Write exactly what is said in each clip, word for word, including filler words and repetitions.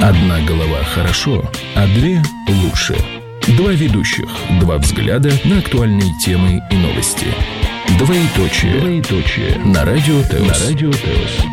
Одна голова хорошо, а две лучше. Два ведущих, два взгляда на актуальные темы и новости. Двоеточие. Двоеточие. На Радио ТЭОС. На Радио ТЭОС.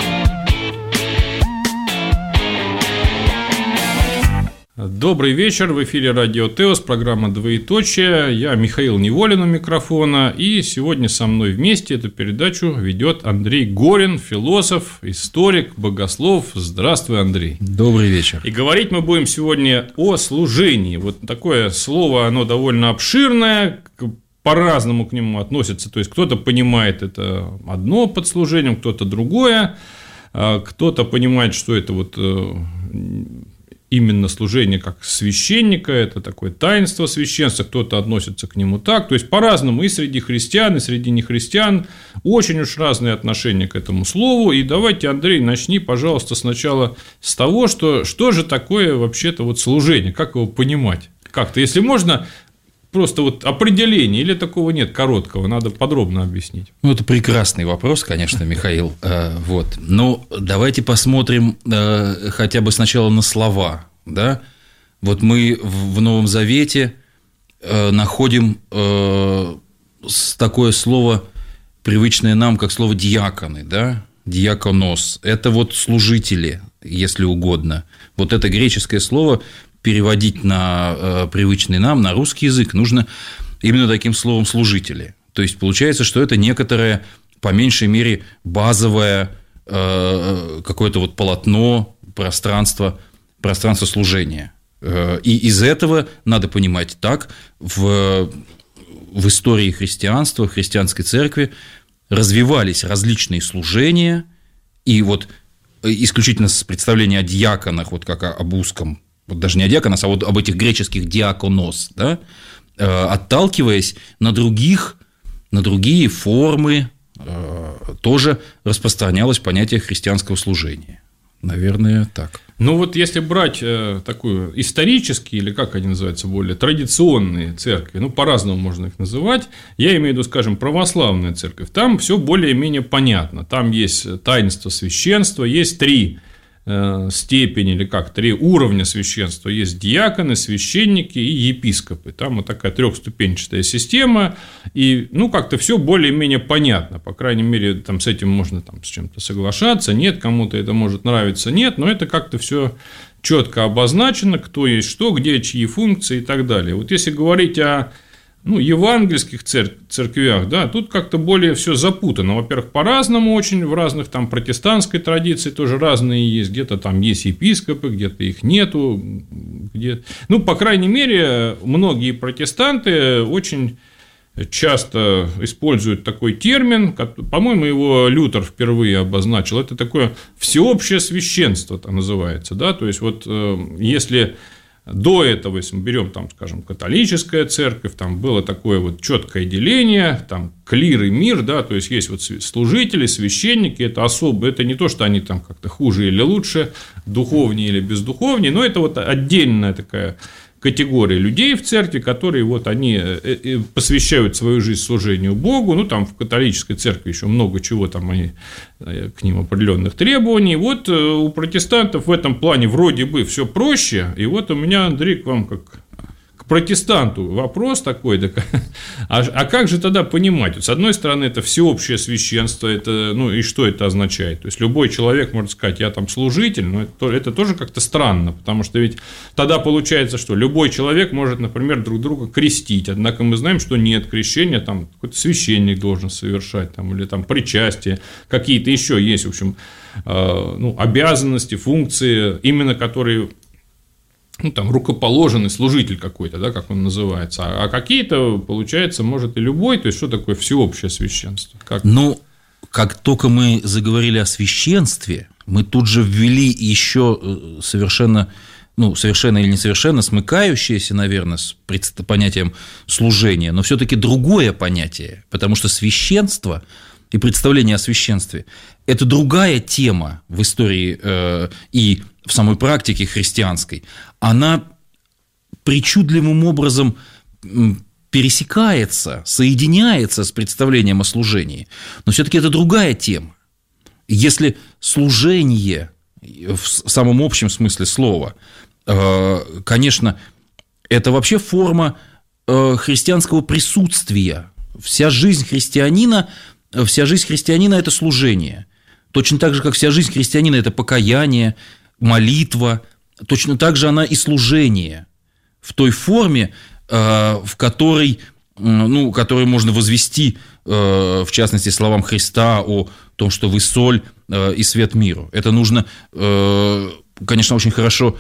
Добрый вечер, в эфире Радио ТЭОС, программа «Двоеточие». Я Михаил Неволин у микрофона, и сегодня со мной вместе эту передачу ведет Андрей Горин, философ, историк, богослов. Здравствуй, Андрей. Добрый вечер. И говорить мы будем сегодня о служении. Вот такое слово, оно довольно обширное, по-разному к нему относятся. То есть, кто-то понимает это одно под служением, кто-то другое, кто-то понимает, что это вот именно служение как священника, это такое таинство священства, кто-то относится к нему так, то есть по-разному и среди христиан, и среди нехристиан, очень уж разные отношения к этому слову. И давайте, Андрей, начни, пожалуйста, сначала с того, что, что же такое вообще-то вот служение, как его понимать, как-то, если можно, просто вот определение, или такого нет короткого, надо подробно объяснить. Ну, это прекрасный вопрос, конечно, Михаил. Вот. Но давайте посмотрим хотя бы сначала на слова. Да? Вот мы в Новом Завете находим такое слово, привычное нам, как слово «диаконы», да? «Диаконос». Это вот служители, если угодно. Вот это греческое слово переводить на э, привычный нам, на русский язык, нужно именно таким словом «служители». То есть, получается, что это некоторое, по меньшей мере, базовое э, какое-то вот полотно, пространство, пространство служения. Э, и из этого, надо понимать так, в, в истории христианства, христианской церкви развивались различные служения, и вот исключительно с представления о диаконах, вот как об узком, вот даже не о диаконос, а вот об этих греческих диаконос, да, отталкиваясь на других, на другие формы, тоже распространялось понятие христианского служения. Наверное, так. Ну вот если брать такую исторические, или как они называются, более традиционные церкви, ну по-разному можно их называть, я имею в виду, скажем, православная церковь, там все более-менее понятно, там есть таинство священства, есть три степени, или как, три уровня священства. Есть диаконы, священники и епископы. Там вот такая трехступенчатая система, и, ну, как-то все более-менее понятно. По крайней мере, там с этим можно там, с чем-то соглашаться, нет, кому-то это может нравиться, нет, но это как-то все четко обозначено, кто есть что, где чьи функции и так далее. Вот если говорить о ну, евангельских цер- церквях, да, тут как-то более все запутано. Во-первых, по-разному очень, в разных там протестантской традиции тоже разные есть, где-то там есть епископы, где-то их нету, где... ну, по крайней мере, многие протестанты очень часто используют такой термин, по-моему, его Лютер впервые обозначил, это такое всеобщее священство, там называется, да, то есть вот если до этого, если мы берем, там, скажем, католическая церковь, там было такое вот четкое деление, там клир и мир, да, то есть есть вот служители, священники, это особо, это не то, что они там как-то хуже или лучше, духовнее или бездуховнее, но это вот отдельная такая категория людей в церкви, которые вот они посвящают свою жизнь служению Богу, ну, там в католической церкви еще много чего, там они, к ним определенных требований, вот у протестантов в этом плане вроде бы все проще, и вот у меня, Андрей, к вам как к протестанту вопрос такой, да, а, а как же тогда понимать? Вот, с одной стороны, это всеобщее священство, это, ну, и что это означает? То есть, любой человек может сказать, я там служитель, но это, это тоже как-то странно, потому что ведь тогда получается, что любой человек может, например, друг друга крестить, однако мы знаем, что нет крещения, там какой-то священник должен совершать, там, или там причастие, какие-то еще есть, в общем, э, ну, обязанности, функции, именно которые... ну, там, рукоположенный служитель какой-то, да, как он называется, а какие-то, получается, может и любой, то есть, что такое всеобщее священство? Как... Ну, как только мы заговорили о священстве, мы тут же ввели еще совершенно, ну, совершенно или несовершенно смыкающееся, наверное, с понятием служения, но все-таки другое понятие, потому что священство и представление о священстве – это другая тема в истории э, и в самой практике христианской. Она причудливым образом пересекается, соединяется с представлением о служении, но все-таки это другая тема. Если служение в самом общем смысле слова. Конечно, это вообще форма христианского присутствия. Вся жизнь христианина, вся жизнь христианина – это служение. Точно так же, как вся жизнь христианина – это покаяние, молитва, точно так же она и служение в той форме, в которой, ну, которую можно возвести, в частности, словам Христа о том, что вы соль и свет миру. Это нужно, конечно, очень хорошо,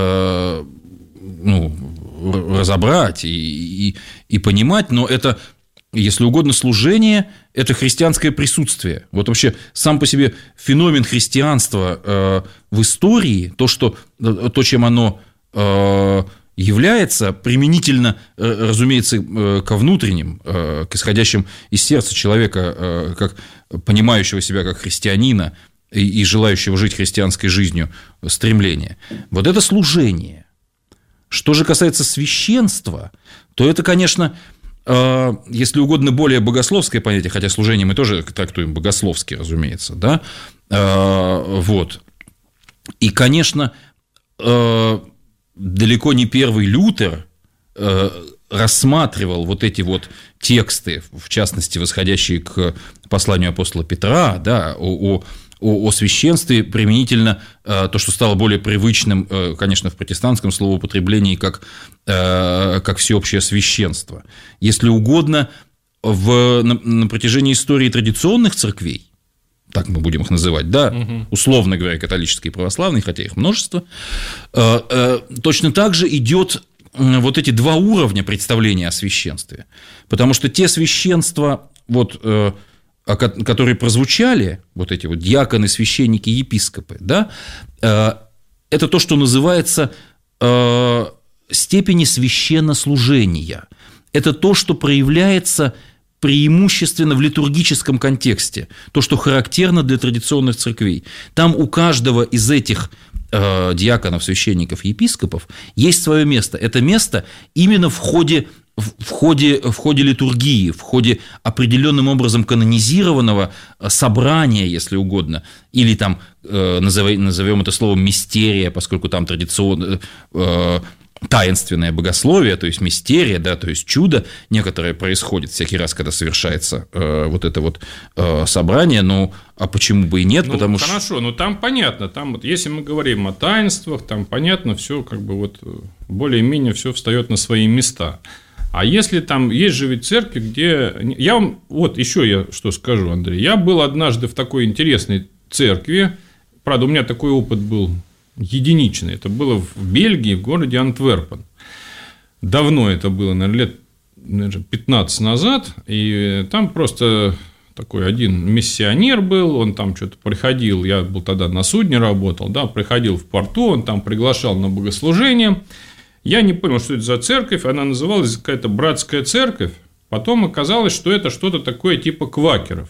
ну, разобрать и, и, и понимать, но это, если угодно, служение – это христианское присутствие. Вот вообще сам по себе феномен христианства э, в истории, то, что, то чем оно э, является, применительно, э, разумеется, э, ко внутренним, э, к исходящим из сердца человека, э, как понимающего себя как христианина и, и желающего жить христианской жизнью стремление. Вот это служение. Что же касается священства, то это, конечно, если угодно, более богословское понятие, хотя служение мы тоже трактуем богословски, разумеется, да, вот. И, конечно, далеко не первый Лютер рассматривал вот эти вот тексты, в частности, восходящие к посланию апостола Петра, да, о, о О, о священстве применительно э, то, что стало более привычным, э, конечно, в протестантском словоупотреблении, как, э, как всеобщее священство. Если угодно, в, на, на протяжении истории традиционных церквей, так мы будем их называть, да, угу. условно говоря, католические и православные, хотя их множество, э, э, точно так же идет вот эти два уровня представления о священстве. Потому что те священства, вот, э, которые прозвучали, вот эти вот диаконы, священники, епископы, да, это то, что называется степени священнослужения. Это то, что проявляется преимущественно в литургическом контексте, то, что характерно для традиционных церквей. Там у каждого из этих диаконов, священников, епископов есть свое место. Это место именно в ходе В ходе, в ходе литургии, в ходе определенным образом канонизированного собрания, если угодно, или там назовем, назовем это словом мистерия, поскольку там традиционно таинственное богословие, то есть мистерия, да, то есть чудо некоторое происходит всякий раз, когда совершается э, вот это вот э, собрание, ну, а почему бы и нет, ну, потому хорошо, что… Хорошо, ну, там понятно, там вот, если мы говорим о таинствах, там понятно, все как бы вот более-менее все встает на свои места. А если там есть же ведь церкви, где… Я вам вот еще я что скажу, Андрей. Я был однажды в такой интересной церкви, правда, у меня такой опыт был единичный. Это было в Бельгии, в городе Антверпен. Давно это было, наверное, лет наверное, пятнадцать назад. И там просто такой один миссионер был, он там что-то приходил, я был тогда на судне работал, да, приходил в порту, он там приглашал на богослужение. Я не понял, что это за церковь, она называлась какая-то братская церковь, потом оказалось, что это что-то такое типа квакеров.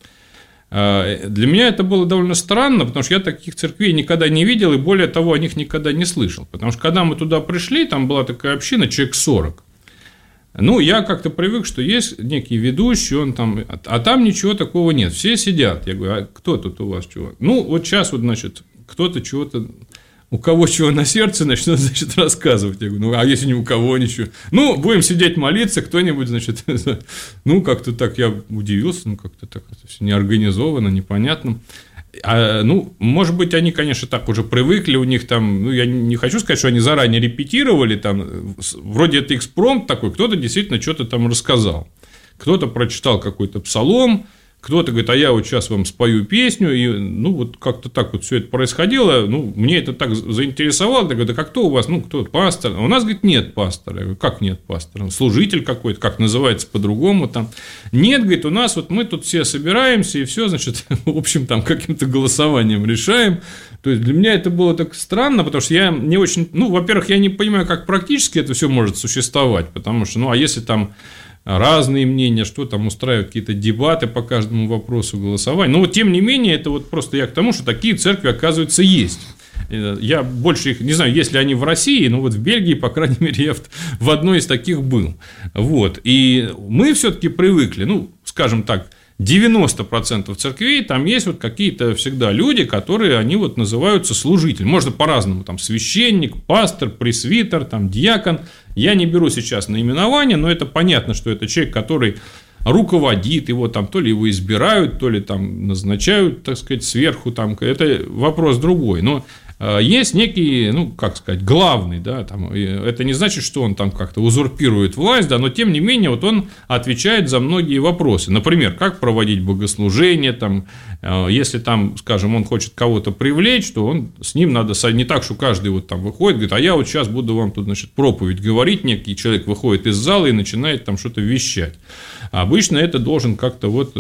Для меня это было довольно странно, потому что я таких церквей никогда не видел, и более того, о них никогда не слышал. Потому что, когда мы туда пришли, там была такая община, человек сорок. Ну, я как-то привык, что есть некий ведущий, он там, а там ничего такого нет, все сидят. Я говорю, а кто тут у вас чего? Ну, вот сейчас вот, значит, кто-то чего-то… У кого чего на сердце, начнет, значит, рассказывать. Я говорю, ну, а если ни у кого ничего? Ну, будем сидеть молиться, кто-нибудь, значит, ну, как-то так я удивился, ну, как-то так это все неорганизованно, непонятно. А, ну, может быть, они, конечно, так уже привыкли, у них там, ну, я не хочу сказать, что они заранее репетировали, там, вроде это экспромт такой, кто-то действительно что-то там рассказал. Кто-то прочитал какой-то псалом, кто-то говорит, а я вот сейчас вам спою песню, и, ну, вот как-то так вот все это происходило, ну, мне это так заинтересовало, я говорю, да как кто у вас, ну, кто, пастор, а у нас, говорит, нет пастора, я говорю, как нет пастора, служитель какой-то, как называется по-другому там, нет, говорит, у нас вот мы тут все собираемся, и все, значит, в общем, там, каким-то голосованием решаем, то есть, для меня это было так странно, потому что я не очень, ну, во-первых, я не понимаю, как практически это все может существовать, потому что, ну, а если там разные мнения, что там устраивают какие-то дебаты по каждому вопросу голосования. Но вот тем не менее, это вот просто я к тому, что такие церкви, оказывается, есть. Я больше их не знаю, есть ли они в России, но вот в Бельгии, по крайней мере, я в одной из таких был. Вот. И мы все-таки привыкли, ну, скажем так, девяносто процентов церквей, там есть вот какие-то всегда люди, которые, они вот называются служитель. Можно по-разному, там, священник, пастор, пресвитер, там, диакон. Я не беру сейчас наименование, но это понятно, что это человек, который руководит, его там то ли его избирают, то ли там назначают, так сказать, сверху, там, это вопрос другой. Но есть некий, ну, как сказать, главный, да, там, это не значит, что он там как-то узурпирует власть, да, но тем не менее вот он отвечает за многие вопросы. Например, как проводить богослужение, там, если там, скажем, он хочет кого-то привлечь, то он, с ним надо, не так, что каждый вот там выходит, говорит, а я вот сейчас буду вам тут, значит, проповедь говорить, некий человек выходит из зала и начинает там что-то вещать. А обычно это должен как-то вот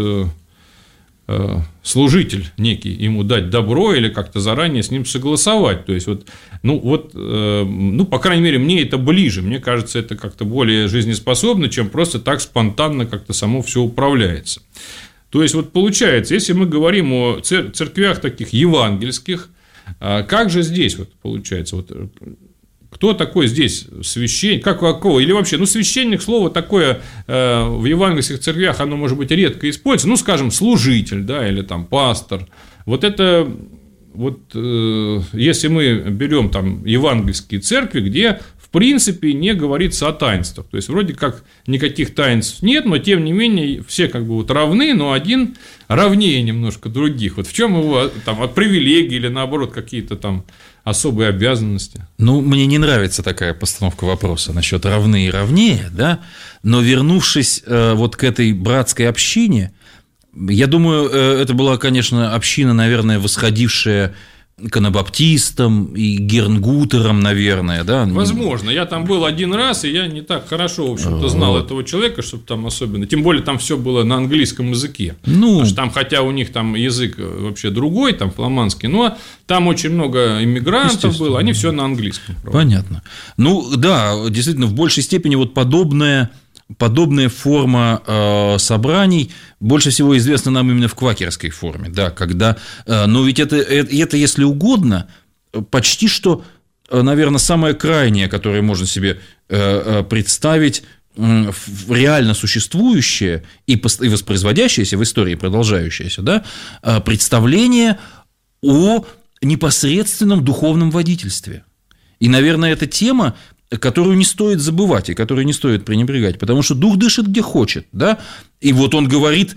служитель некий ему дать добро или как-то заранее с ним согласовать. То есть, вот, ну, вот, ну, по крайней мере, мне это ближе. Мне кажется, это как-то более жизнеспособно, чем просто так спонтанно как-то само все управляется. То есть, вот получается, если мы говорим о церквях таких евангельских, как же здесь вот получается? Вот, кто такой здесь священник? Как какого? Или вообще, ну, священник, слово такое э, в евангельских церквях, оно, может быть, редко используется. Ну, скажем, служитель, да, или там пастор. Вот это, вот, э, если мы берем там евангельские церкви, где, в принципе, не говорится о таинствах. То есть, вроде как никаких таинств нет, но, тем не менее, все как бы вот равны, но один равнее немножко других. Вот в чем его там от привилегий или, наоборот, какие-то там особые обязанности? Ну, мне не нравится такая постановка вопроса насчет равны и равнее, да, но вернувшись э, вот к этой братской общине, я думаю, э, это была, конечно, община, наверное, восходившая к анабаптистам и гернгутерам, наверное, да? Возможно. Я там был один раз, и я не так хорошо, в общем-то, знал вот этого человека, чтобы там особенно... Тем более, там все было на английском языке. Ну... Потому что там, хотя у них там язык вообще другой, там фламандский, но там очень много иммигрантов было, они все на английском. Правда. Понятно. Ну, да, действительно, в большей степени вот подобная... Подобная форма э, собраний больше всего известна нам именно в квакерской форме, да, когда, э, но ведь это, это, это, если угодно, почти что, наверное, самое крайнее, которое можно себе э, представить, э, реально существующее и, и воспроизводящееся в истории, продолжающееся, да, э, представление о непосредственном духовном водительстве. И, наверное, эта тема, которую не стоит забывать и которую не стоит пренебрегать, потому что дух дышит где хочет, да, и вот он говорит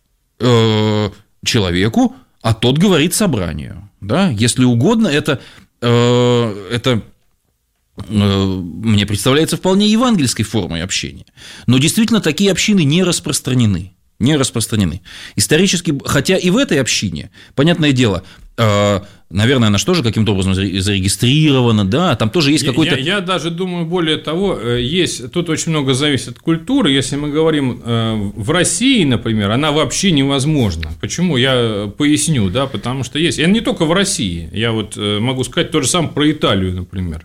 э, человеку, а тот говорит собранию, да, если угодно, это, э, это э, мне представляется вполне евангельской формой общения, но действительно такие общины не распространены, не распространены. Исторически, хотя и в этой общине, понятное дело, э, наверное, она же тоже каким-то образом зарегистрирована, да, там тоже есть какой-то... Я, я даже думаю, более того, есть, тут очень много зависит от культуры, если мы говорим в России, например, она вообще невозможна. Почему? Я поясню, да, потому что есть, и не только в России, я вот могу сказать то же самое про Италию, например.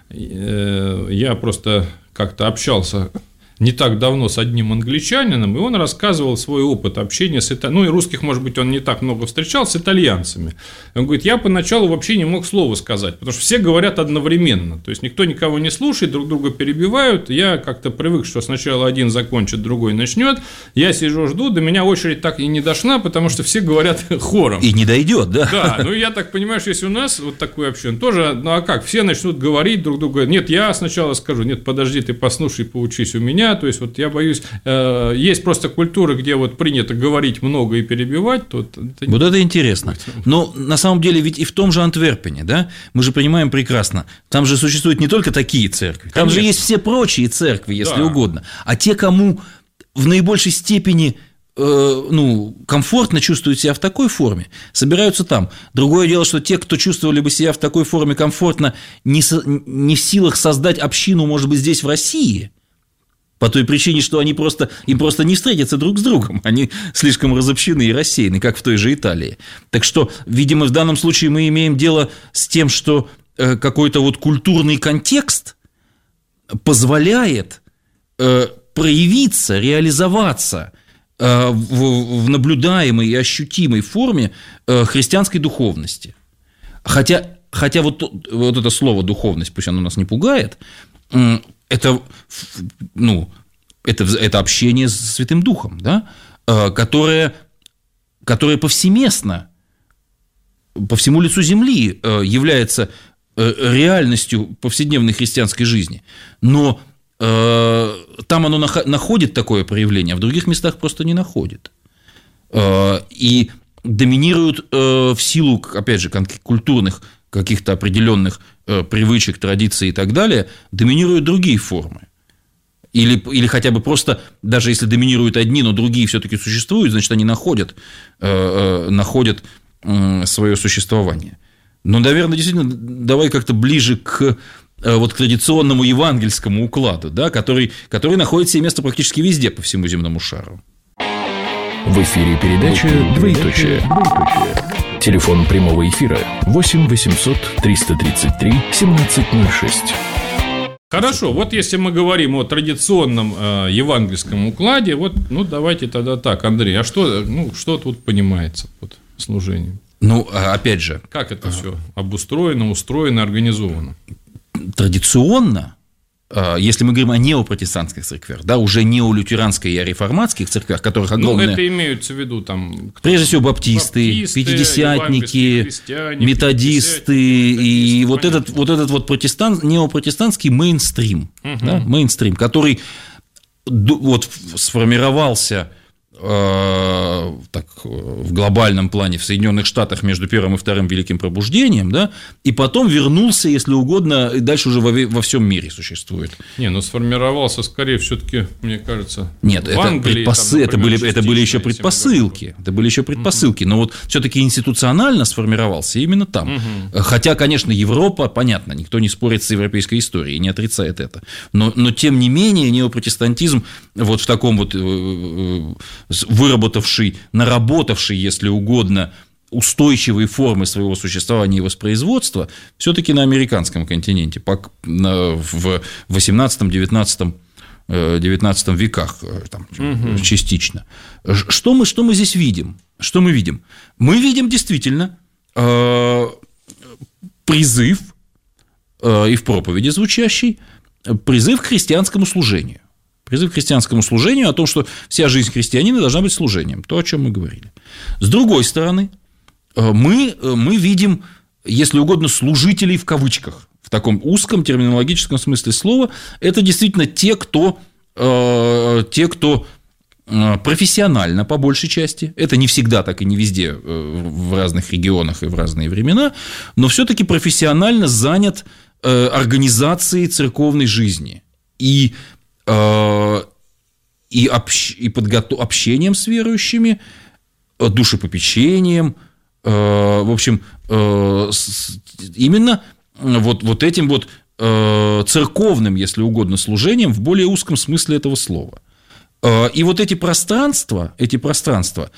Я просто как-то общался не так давно с одним англичанином, и он рассказывал свой опыт общения с итальянцами. Ну, и русских, может быть, он не так много встречал, с итальянцами. Он говорит, я поначалу вообще не мог слова сказать, потому что все говорят одновременно. То есть, никто никого не слушает, друг друга перебивают. Я как-то привык, что сначала один закончит, другой начнет. Я сижу, жду, до меня очередь так и не дошла, потому что все говорят хором. И не дойдет, да? Да, ну, я так понимаю, что если у нас вот такое общение, тоже, ну, а как, все начнут говорить друг другу, нет, я сначала скажу, нет, подожди, ты послушай, поучись у меня. То есть, вот я боюсь, э, есть просто культуры, где вот принято говорить много и перебивать. То это... Вот это интересно. Но на самом деле ведь и в том же Антверпене, да, мы же понимаем прекрасно, там же существуют не только такие церкви, там Конечно. же есть все прочие церкви, если да. угодно. А те, кому в наибольшей степени э, ну, комфортно чувствуют себя в такой форме, собираются там. Другое дело, что те, кто чувствовали бы себя в такой форме комфортно, не, со, не в силах создать общину, может быть, здесь в России, по той причине, что они просто, им просто не встретятся друг с другом, они слишком разобщены и рассеяны, как в той же Италии. Так что, видимо, в данном случае мы имеем дело с тем, что какой-то вот культурный контекст позволяет проявиться, реализоваться в наблюдаемой и ощутимой форме христианской духовности. Хотя, хотя вот, вот это слово «духовность», пусть оно нас не пугает, это, ну, это, это общение с Святым Духом, да? которая, которая повсеместно, по всему лицу земли является реальностью повседневной христианской жизни. Но там оно находит такое проявление, а в других местах просто не находит. И доминируют в силу, опять же, культурных каких-то определенных привычек, традиций и так далее, доминируют другие формы. Или, или хотя бы просто, даже если доминируют одни, но другие все-таки существуют, значит, они находят, находят свое существование. Но, наверное, действительно, давай как-то ближе к вот к традиционному евангельскому укладу, да, который, который находит себе место практически везде по всему земному шару. В эфире передача «Двоеточие». Телефон прямого эфира восемь восемьсот триста тридцать три семнадцать ноль шесть. Хорошо, вот если мы говорим о традиционном э, евангельском укладе, вот, ну, давайте тогда так, Андрей, а что, ну, что тут понимается под служением? Ну, опять же... Как это все обустроено, устроено, организовано? Традиционно, если мы говорим о неопротестантских церквях, да, уже не о лютеранской и о реформатских церквях, которых огромное... Ну, это имеются в виду там... Прежде всего, баптисты, баптисты пятидесятники, методисты и вот этот, вот этот вот протестант, неопротестантский мейнстрим, угу. да, мейнстрим, который вот сформировался... так, в глобальном плане в Соединенных Штатах между первым и вторым Великим Пробуждением, да, и потом вернулся, если угодно, и дальше уже во, во всем мире существует. Не, ну сформировался скорее все-таки, мне кажется, Нет, в это, Англии, предпос... там, например, это, были, это были еще предпосылки, это были еще предпосылки, uh-huh. но вот все-таки институционально сформировался именно там. Uh-huh. Хотя, конечно, Европа, понятно, никто не спорит с европейской историей, не отрицает это, но, но тем не менее неопротестантизм вот в таком вот выработавший, наработавший, если угодно, устойчивые формы своего существования и воспроизводства, все-таки на американском континенте в восемнадцатом-девятнадцатом веках там, угу. частично. Что мы, что мы здесь видим? Что мы видим? Мы видим действительно призыв, и в проповеди звучащий, призыв к христианскому служению. Призыв к христианскому служению о том, что вся жизнь христианина должна быть служением, то, о чем мы говорили. С другой стороны, мы, мы видим, если угодно, служителей в кавычках, в таком узком терминологическом смысле слова, это действительно те, кто, э, те, кто профессионально, по большей части, это не всегда так и не везде, в разных регионах и в разные времена, но все-таки профессионально занят э, организацией церковной жизни и и, общ, и подготов, общением с верующими, душепопечением, в общем, именно вот, вот этим вот церковным, если угодно, служением в более узком смысле этого слова. И вот эти пространства, эти пространства,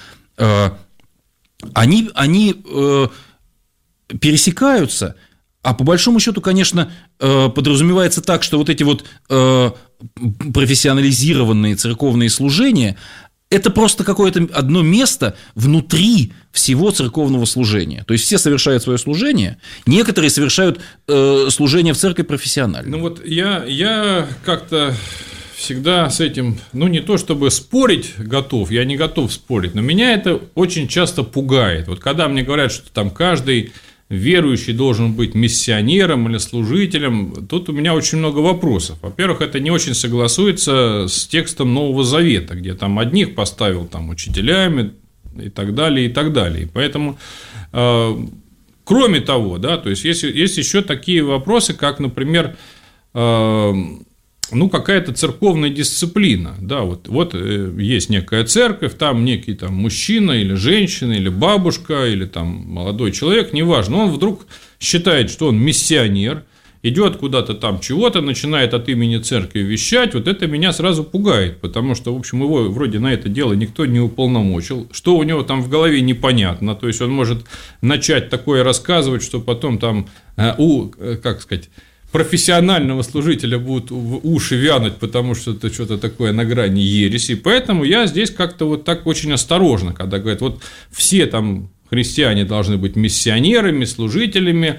они, они пересекаются. А по большому счету, конечно, подразумевается так, что вот эти вот профессионализированные церковные служения – это просто какое-то одно место внутри всего церковного служения. То есть все совершают свое служение, некоторые совершают служение в церкви профессионально. Ну вот я, я как-то всегда с этим, ну не то чтобы спорить готов, я не готов спорить, но меня это очень часто пугает. Вот когда мне говорят, что там каждый верующий должен быть миссионером или служителем, тут у меня очень много вопросов. Во-первых, это не очень согласуется с текстом Нового Завета, где там одних поставил там учителями и так далее, и так далее. И поэтому, э, кроме того, да, то есть есть, есть еще такие вопросы, как, например, э, ну, какая-то церковная дисциплина, да, вот, вот есть некая церковь, там некий там мужчина или женщина, или бабушка, или там молодой человек, неважно, он вдруг считает, что он миссионер, идет куда-то там чего-то, начинает от имени церкви вещать, вот это меня сразу пугает, потому что, в общем, его вроде на это дело никто не уполномочил, что у него там в голове непонятно, то есть он может начать такое рассказывать, что потом там, у, как сказать, профессионального служителя будут уши вянуть, потому что это что-то такое на грани ереси. Поэтому я здесь как-то вот так очень осторожно, когда говорят, вот все там христиане должны быть миссионерами, служителями.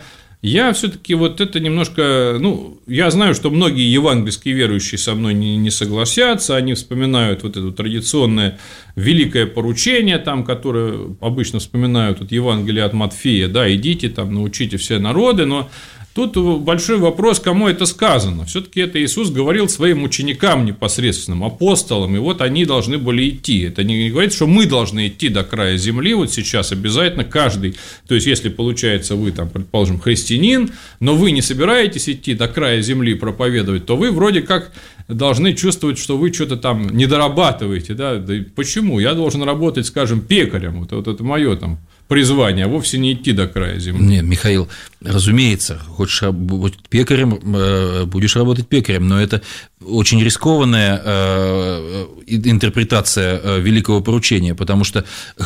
я все-таки вот это немножко, ну, я знаю, что многие евангельские верующие со мной не, не согласятся, они вспоминают вот это традиционное великое поручение, там, которое обычно вспоминают вот Евангелие от Матфея, да, идите там, научите все народы, но тут большой вопрос, кому это сказано. Все-таки это Иисус говорил своим ученикам непосредственным, апостолам, и вот они должны были идти. Это не говорит, что мы должны идти до края земли, вот сейчас обязательно каждый. То есть, если получается вы, там, предположим, христианин, но вы не собираетесь идти до края земли проповедовать, то вы вроде как должны чувствовать, что вы что-то там не дорабатываете. Да? Да почему? Я должен работать, скажем, пекарем, вот, вот это мое там призвание, а вовсе не идти до края земли. Нет, Михаил, разумеется, хочешь работать пекарем, будешь работать пекарем, но это очень рискованная интерпретация великого поручения, потому что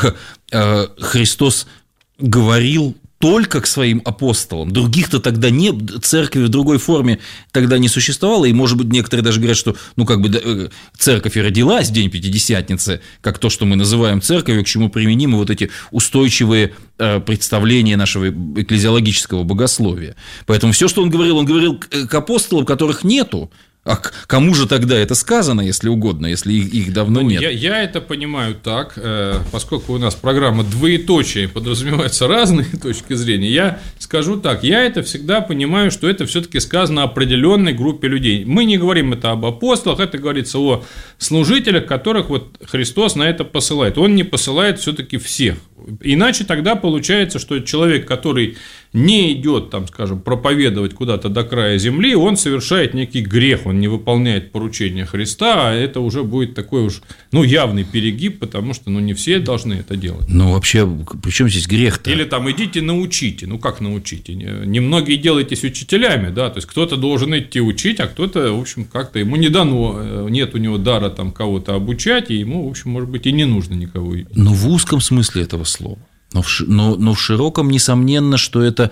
Христос говорил только к своим апостолам. Других-то тогда не, церкви в другой форме тогда не существовало, и, может быть, некоторые даже говорят, что, ну, как бы, церковь и родилась в день Пятидесятницы, как то, что мы называем церковью, к чему применимы вот эти устойчивые представления нашего экклезиологического богословия. Поэтому все, что он говорил, он говорил к апостолам, которых нету. А кому же тогда это сказано, если угодно, если их, их давно ну, нет? Я, я это понимаю так, поскольку у нас программа двоеточие, подразумеваются разные точки зрения, я скажу так, я это всегда понимаю, что это все-таки сказано определенной группе людей. Мы не говорим это об апостолах, это говорится о служителях, которых вот Христос на это посылает. Он не посылает все-таки всех. Иначе тогда получается, что человек, который не идет, там, скажем, проповедовать куда-то до края земли, он совершает некий грех, он не выполняет поручения Христа, а это уже будет такой уж, ну, явный перегиб, потому что, ну, не все должны это делать. Ну, вообще, при чем здесь грех-то? Или там идите научите, ну, как научите? Немногие делаетесь учителями, да, то есть кто-то должен идти учить, а кто-то, в общем, как-то ему не дано, нет у него дара там кого-то обучать, и ему, в общем, может быть, и не нужно никого. Но в узком смысле этого слова. Но в, но, но в широком, несомненно, что это,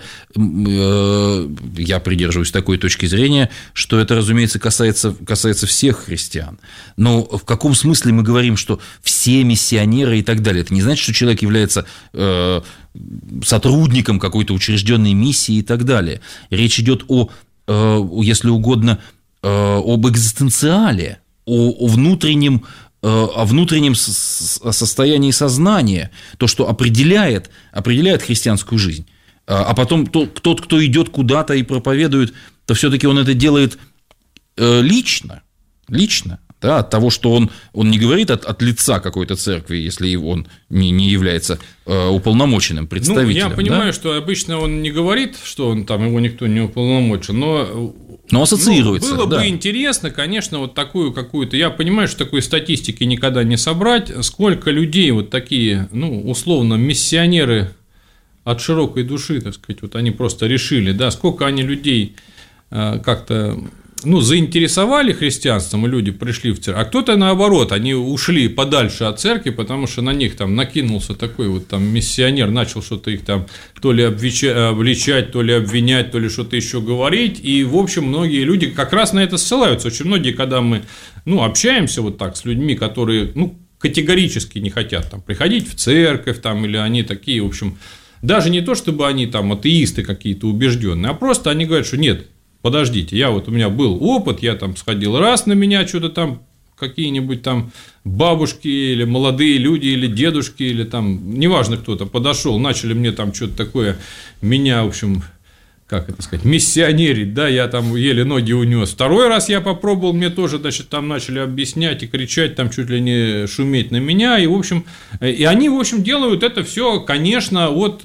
э, я придерживаюсь такой точки зрения, что это, разумеется, касается, касается всех христиан. Но в каком смысле мы говорим, что все миссионеры и так далее? Это не значит, что человек является э, сотрудником какой-то учрежденной миссии и так далее. Речь идет о, э, если угодно, э, об экзистенциале, о, о внутреннем о внутреннем состоянии сознания, то, что определяет, определяет христианскую жизнь. А потом тот, кто идет куда-то и проповедует, то все-таки он это делает лично, лично, да, от того, что он, он не говорит от, от лица какой-то церкви, если он не, не является уполномоченным представителем. Ну, я понимаю, да? что обычно он не говорит, что он там, его никто не уполномочен, но... Но ассоциируется. Ну, было да. бы интересно, конечно, вот такую какую-то. Я понимаю, что такой статистики никогда не собрать. Сколько людей вот такие, ну, условно, миссионеры от широкой души, так сказать, вот они просто решили, да, сколько они людей как-то, ну, заинтересовали христианством, и люди пришли в церковь, а кто-то наоборот, они ушли подальше от церкви, потому что на них там накинулся такой вот там миссионер, начал что-то их там то ли обличать, то ли обвинять, то ли что-то еще говорить, и, в общем, многие люди как раз на это ссылаются. Очень многие, когда мы, ну, общаемся вот так с людьми, которые, ну, категорически не хотят там приходить в церковь, там, или они такие, в общем, даже не то, чтобы они там атеисты какие-то убежденные, а просто они говорят, что нет, подождите, я вот, у меня был опыт, я там сходил раз, на меня что-то там какие-нибудь там бабушки или молодые люди, или дедушки, или там, неважно кто-то, подошел, начали мне там что-то такое, меня, в общем, как это сказать, миссионерить, да, я там еле ноги унес. Второй раз я попробовал, мне тоже, значит, там начали объяснять и кричать, там чуть ли не шуметь на меня, и, в общем, и они, в общем, делают это все, конечно, от...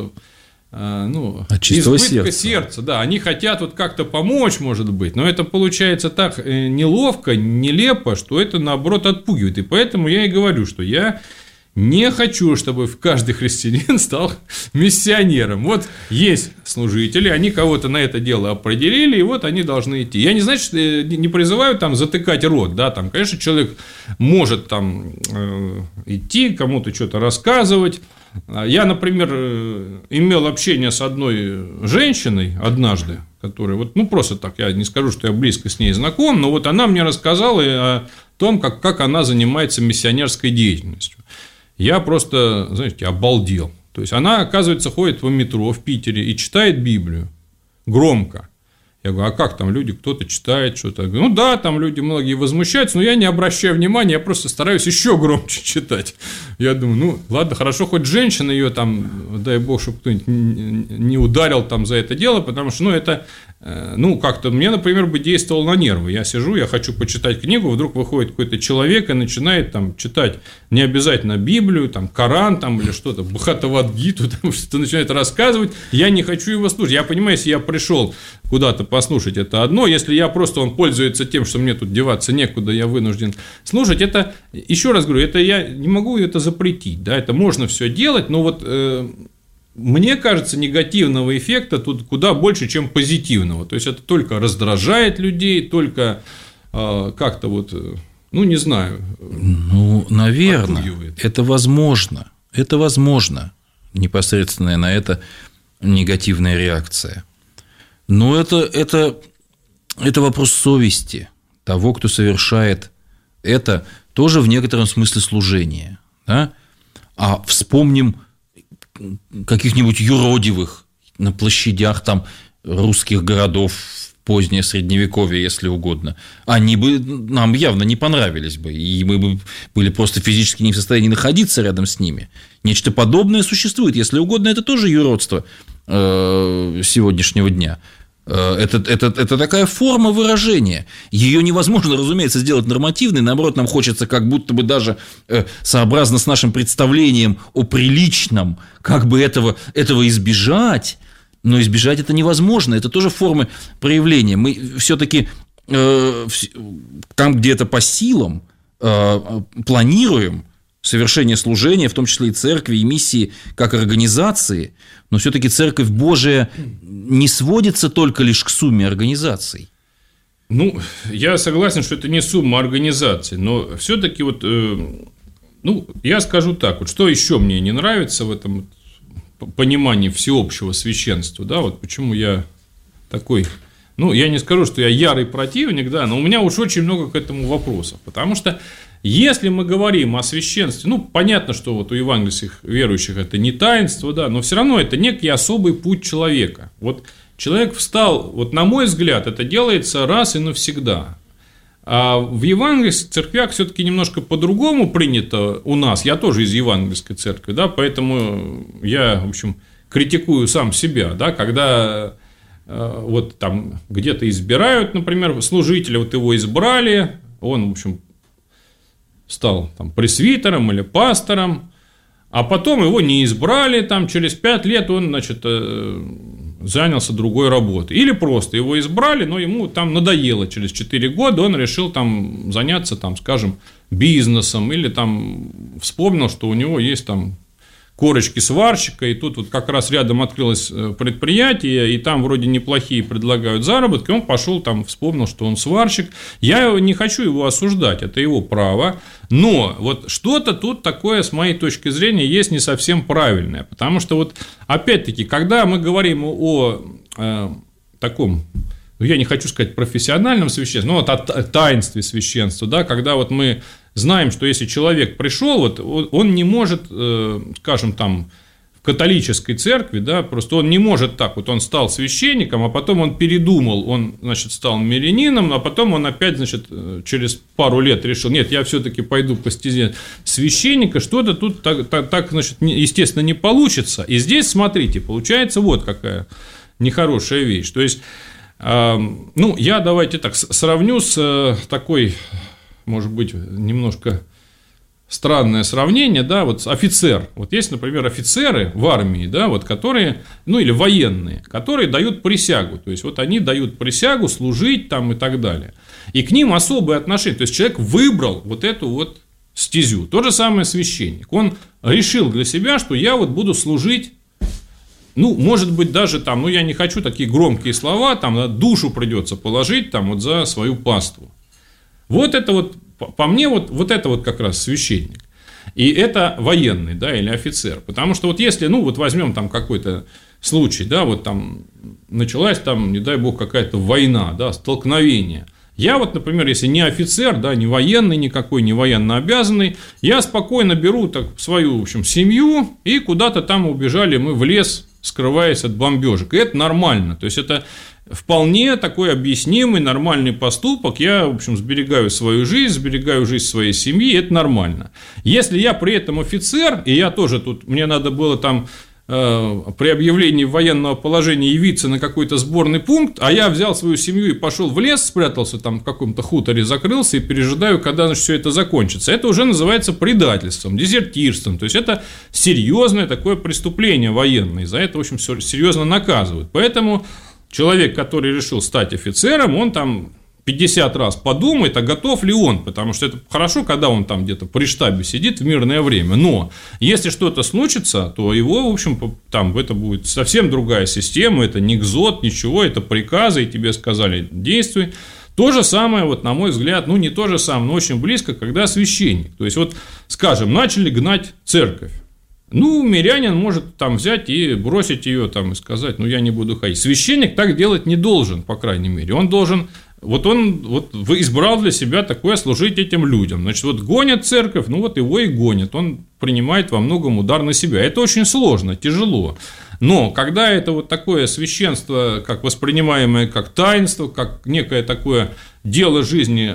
ну, от чистого избытка сердца. сердца, да, они хотят вот как-то помочь, может быть, но это получается так неловко, нелепо, что это, наоборот, отпугивает, и поэтому я и говорю, что я не хочу, чтобы каждый христианин стал миссионером. Вот есть служители, они кого-то на это дело определили, и вот они должны идти. Я не, значит, не призываю там затыкать рот, да, там, конечно, человек может там идти, кому-то что-то рассказывать. Я, например, имел общение с одной женщиной однажды, которая, вот, ну, просто так, я не скажу, что я близко с ней знаком, но вот она мне рассказала о том, как, как она занимается миссионерской деятельностью. Я просто, знаете, обалдел. То есть, она, оказывается, ходит по метро в Питере и читает Библию. громко. Я говорю, а как там люди, кто-то читает что-то? Я говорю, ну да, там люди многие возмущаются, но я не обращаю внимания, я просто стараюсь еще громче читать. Я думаю, ну ладно, хорошо, хоть женщина ее там, дай бог, чтобы кто-нибудь не ударил там за это дело, потому что, ну, это, ну, как-то мне, например, бы действовало на нервы. Я сижу, я хочу почитать книгу, вдруг выходит какой-то человек и начинает там читать не обязательно Библию, там, Коран там, или что-то, Бхагавад-гиту, там что-то начинает рассказывать, я не хочу его слушать. Я понимаю, если я пришел куда-то послушать, это одно, если я просто, он пользуется тем, что мне тут деваться некуда, я вынужден слушать, это, еще раз говорю, это я не могу это запретить, да, это можно все делать, но вот э, мне кажется, негативного эффекта тут куда больше, чем позитивного, то есть это только раздражает людей, только э, как-то вот, ну, не знаю. Ну, наверное, отпугивает. Это возможно, это возможно, непосредственная на это негативная реакция. Но это, это, это вопрос совести того, кто совершает это, тоже в некотором смысле служение. Да? А вспомним каких-нибудь юродивых на площадях там, русских городов в позднее Средневековье, если угодно. Они бы нам явно не понравились бы, и мы бы были просто физически не в состоянии находиться рядом с ними. Нечто подобное существует, если угодно, это тоже юродство сегодняшнего дня. Это, это, это такая форма выражения. Ее невозможно, разумеется, сделать нормативной. Наоборот, нам хочется как будто бы даже сообразно с нашим представлением о приличном, как бы этого, этого избежать. Но избежать это невозможно. Это тоже формы проявления. Мы все-таки э, там, где это по силам, э, планируем совершение служения, в том числе и церкви, и миссии, как организации, но все-таки Церковь Божия не сводится только лишь к сумме организаций. Ну, я согласен, что это не сумма организаций, но все-таки вот, э, ну, я скажу так, вот что еще мне не нравится в этом понимании всеобщего священства, да, вот почему я такой, ну, я не скажу, что я ярый противник, да, но у меня уж очень много к этому вопросов, потому что если мы говорим о священстве, ну, понятно, что вот у евангельских верующих это не таинство, да, но все равно это некий особый путь человека. Вот человек встал, вот на мой взгляд, это делается раз и навсегда. А в евангельских церквях все-таки немножко по-другому принято у нас. Я тоже из евангельской церкви, да, поэтому я, в общем, критикую сам себя, да, когда э, вот там где-то избирают, например, служителя, вот его избрали, он, в общем, стал там пресвитером или пастором, а потом его не избрали, там через пять лет он, значит, занялся другой работой. Или просто его избрали, но ему там надоело через четыре года, он решил там заняться, там, скажем, бизнесом, или там вспомнил, что у него есть там корочки сварщика, и тут вот как раз рядом открылось предприятие, и там вроде неплохие предлагают заработки, он пошел там, вспомнил, что он сварщик. Я не хочу его осуждать, это его право, но вот что-то тут такое, с моей точки зрения, есть не совсем правильное, потому что вот опять-таки, когда мы говорим о, о таком, ну, я не хочу сказать профессиональном священстве, но вот о таинстве священства, да, когда вот мы знаем, что если человек пришел, вот, он не может, скажем, там, в католической церкви, да, просто он не может так, вот он стал священником, а потом он передумал, он, значит, стал мирянином, а потом он опять, значит, через пару лет решил, нет, я все-таки пойду по стезе священника, что-то тут так, так, так, значит, естественно, не получится. И здесь, смотрите, получается вот какая нехорошая вещь. То есть, э, ну, я давайте так сравню с э, такой, может быть, немножко странное сравнение, да, вот офицер, вот есть, например, офицеры в армии, да, вот которые, ну, или военные, которые дают присягу, то есть, вот они дают присягу служить там и так далее, и к ним особое отношение, то есть, человек выбрал вот эту вот стезю, то же самое священник, он решил для себя, что я вот буду служить, ну, может быть, даже там, ну, я не хочу такие громкие слова, там, да, душу придется положить там вот за свою паству. Вот это вот, по мне, вот, вот это вот как раз священник. И это военный, да, или офицер. Потому что вот если, ну, вот возьмем там какой-то случай, да, вот там началась там, не дай бог, какая-то война, да, столкновение. Я вот, например, если не офицер, да, не военный никакой, не военно обязанный, я спокойно беру так свою, в общем, семью, и куда-то там убежали мы в лес скрываясь от бомбежек. И это нормально. То есть, это вполне такой объяснимый, нормальный поступок. Я, в общем, сберегаю свою жизнь, сберегаю жизнь своей семьи, это нормально. Если я при этом офицер, и я тоже тут, мне надо было там э, при объявлении военного положения явиться на какой-то сборный пункт, а я взял свою семью и пошел в лес, спрятался там в каком-то хуторе, закрылся и пережидаю, когда значит, все это закончится. Это уже называется предательством, дезертирством. То есть, это серьезное такое преступление военное. За это, в общем, серьезно наказывают. Поэтому человек, который решил стать офицером, он там пятьдесят раз подумает, а готов ли он, потому что это хорошо, когда он там где-то при штабе сидит в мирное время, но если что-то случится, то его, в общем, там это будет совсем другая система, это не ГЗОТ, ничего, это приказы, и тебе сказали действуй. То же самое, вот, на мой взгляд, ну, не то же самое, но очень близко, когда священник, то есть, вот, скажем, начали гнать церковь. Ну, мирянин может там взять и бросить ее там и сказать, ну, я не буду ходить. Священник так делать не должен, по крайней мере. Он должен, вот он вот избрал для себя такое служить этим людям. Значит, вот гонят церковь, ну, вот его и гонят. Он принимает во многом удар на себя. Это очень сложно, тяжело. Но когда это вот такое священство, как воспринимаемое как таинство, как некое такое дело жизни,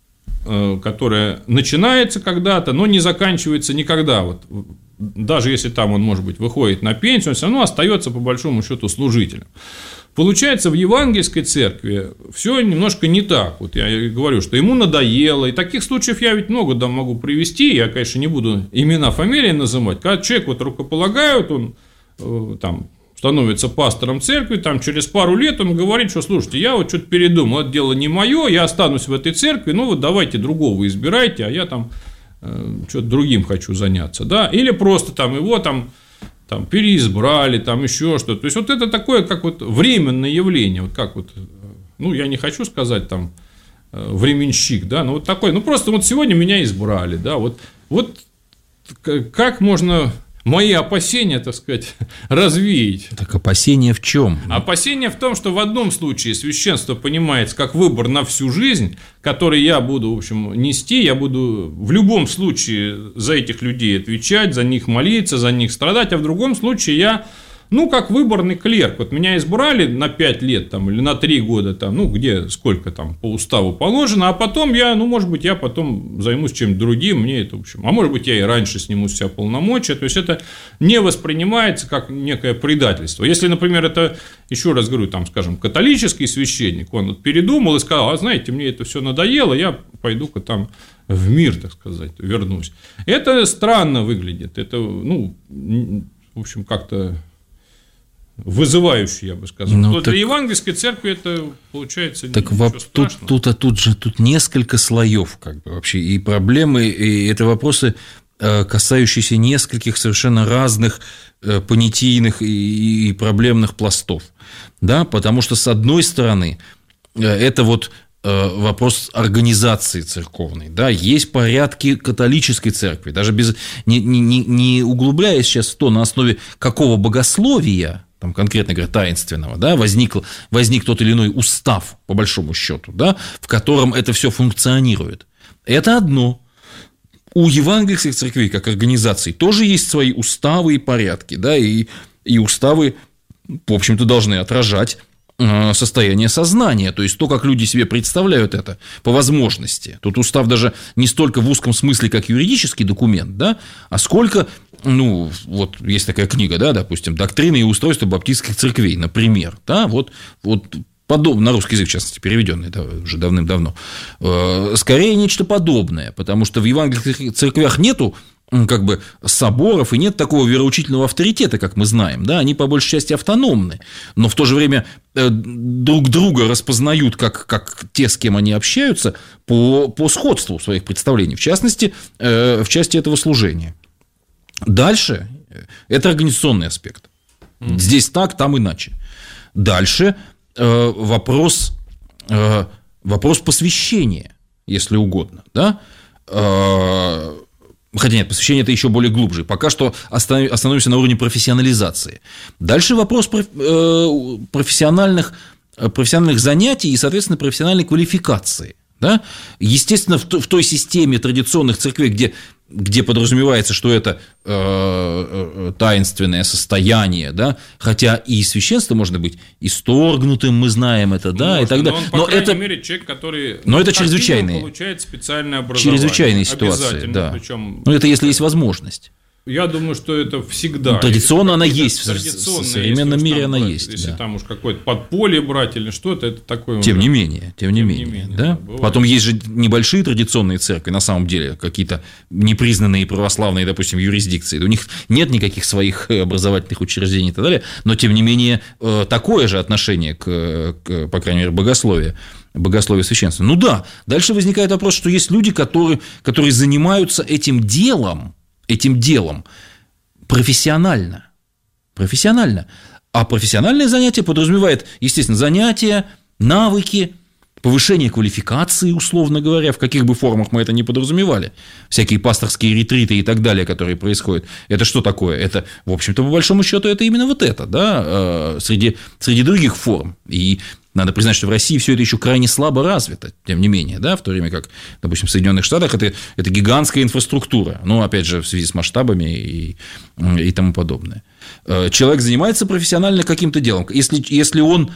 которое начинается когда-то, но не заканчивается никогда, вот, даже если там он, может быть, выходит на пенсию, он все равно остается по большому счету служителем. Получается, в евангельской церкви все немножко не так. Вот я говорю, что ему надоело, и таких случаев я ведь много да, могу привести, я, конечно, не буду имена, фамилии называть. Когда человек вот рукополагают, он э, там становится пастором церкви, там через пару лет он говорит, что, слушайте, я вот что-то передумал, это дело не мое, я останусь в этой церкви, ну вот давайте другого избирайте, а я там э, что-то другим хочу заняться, да, или просто там его там, там переизбрали, там еще что-то, то есть, вот это такое, как вот временное явление, вот как вот, ну, я не хочу сказать там временщик, да, но вот такой, ну, просто вот сегодня меня избрали, да, вот, вот как можно мои опасения, так сказать, развеять. Так опасения в чем? Опасения в том, что в одном случае священство понимается как выбор на всю жизнь, который я буду, в общем, нести, я буду в любом случае за этих людей отвечать, за них молиться, за них страдать, а в другом случае я, ну, как выборный клерк. Вот меня избрали на пять лет там, или на три года, там, ну, где сколько там по уставу положено, а потом я, ну, может быть, я потом займусь чем-то другим, мне это, в общем, а может быть, я и раньше сниму с себя полномочия, то есть, это не воспринимается как некое предательство. Если, например, это, еще раз говорю, там, скажем, католический священник, он вот передумал и сказал, а знаете, мне это все надоело, я пойду-ка там в мир, так сказать, вернусь. Это странно выглядит, это, ну, в общем, как-то вызывающий, я бы сказал. Ну, так... Для евангельской церкви это получается так ничего во... страшного. Тут, тут, тут же тут несколько слоев, как бы вообще, и проблемы, и это вопросы, касающиеся нескольких совершенно разных понятийных и проблемных пластов, да, потому что с одной стороны это вот вопрос организации церковной, да, есть порядки католической церкви, даже без, не, не, не углубляясь сейчас в то, на основе какого богословия, там конкретно говоря, таинственного, да, возник, возник тот или иной устав, по большому счету, да, в котором это все функционирует. Это одно. У евангельских церквей, как организаций, тоже есть свои уставы и порядки, да, и, и уставы, в общем-то, должны отражать состояние сознания, то есть то, как люди себе представляют это по возможности. Тут устав даже не столько в узком смысле, как юридический документ, да, а сколько, ну, вот есть такая книга, да, допустим, «Доктрина и устройство баптистских церквей», например, да, вот, вот подобно, на русский язык, в частности, переведенный да, уже давным-давно, скорее нечто подобное, потому что в евангельских церквях нету как бы соборов, и нет такого вероучительного авторитета, как мы знаем, да, они по большей части автономны, но в то же время друг друга распознают как, как те, с кем они общаются, по, по сходству своих представлений, в частности, в части этого служения. Дальше это организационный аспект. Здесь так, там иначе. Дальше вопрос, вопрос посвящения, если угодно, да. Хотя нет, посвящение это еще более глубже. Пока что остановимся на уровне профессионализации. Дальше вопрос профессиональных, профессиональных занятий и, соответственно, профессиональной квалификации. Да? Естественно, в той системе традиционных церквей, где где подразумевается, что это э, таинственное состояние, да, хотя и священство можно быть исторгнутым, мы знаем это, да, можно, и так далее. Но, он, по но крайней это, мере, человек, который но это чрезвычайные, получает специальное образование. Чрезвычайные ситуации, да. Причем, но это если есть возможность. Я думаю, что это всегда. Ну, традиционно она есть, в современном мире она брать, есть. Если да. там уж какое-то подполье брать или что-то, это такое. Тем уже... не менее, тем не тем менее, не менее да? Да, Потом есть же небольшие традиционные церкви, на самом деле, какие-то непризнанные православные, допустим, юрисдикции. У них нет никаких своих образовательных учреждений и так далее, но тем не менее такое же отношение к, к по крайней мере, богословию. Богословие священства. Ну да, дальше возникает вопрос, что есть люди, которые, которые занимаются этим делом, этим делом профессионально. Профессионально. А профессиональное занятие подразумевает, естественно, занятия, навыки, повышение квалификации, условно говоря, в каких бы формах мы это ни подразумевали. Всякие пасторские ретриты и так далее, которые происходят. Это что такое? Это, в общем-то, по большому счету, это именно вот это, да, среди, среди других форм. И надо признать, что в России все это еще крайне слабо развито, тем не менее, да, в то время как, допустим, в Соединенных Штатах это, это гигантская инфраструктура, ну, опять же, в связи с масштабами и, и тому подобное. Человек занимается профессионально каким-то делом. Если, если он,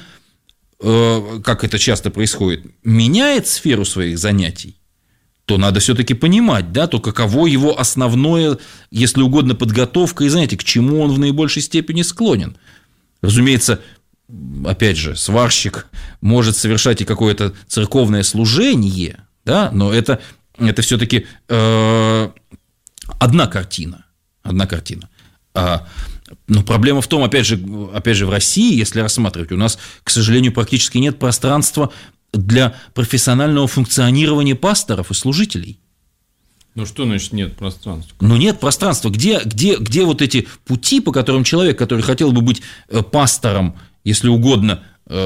как это часто происходит, меняет сферу своих занятий, то надо все-таки понимать, да, то каково его основное, если угодно, подготовка и занятие, к чему он в наибольшей степени склонен. Разумеется, опять же, сварщик может совершать и какое-то церковное служение, да, но это, это все-таки э, одна картина. Одна картина. А, но проблема в том, опять же, опять же, в России, если рассматривать, у нас, к сожалению, практически нет пространства для профессионального функционирования пасторов и служителей. Ну, что значит нет пространства? Ну, нет пространства. Где, где, где вот эти пути, по которым человек, который хотел бы быть пастором, если угодно,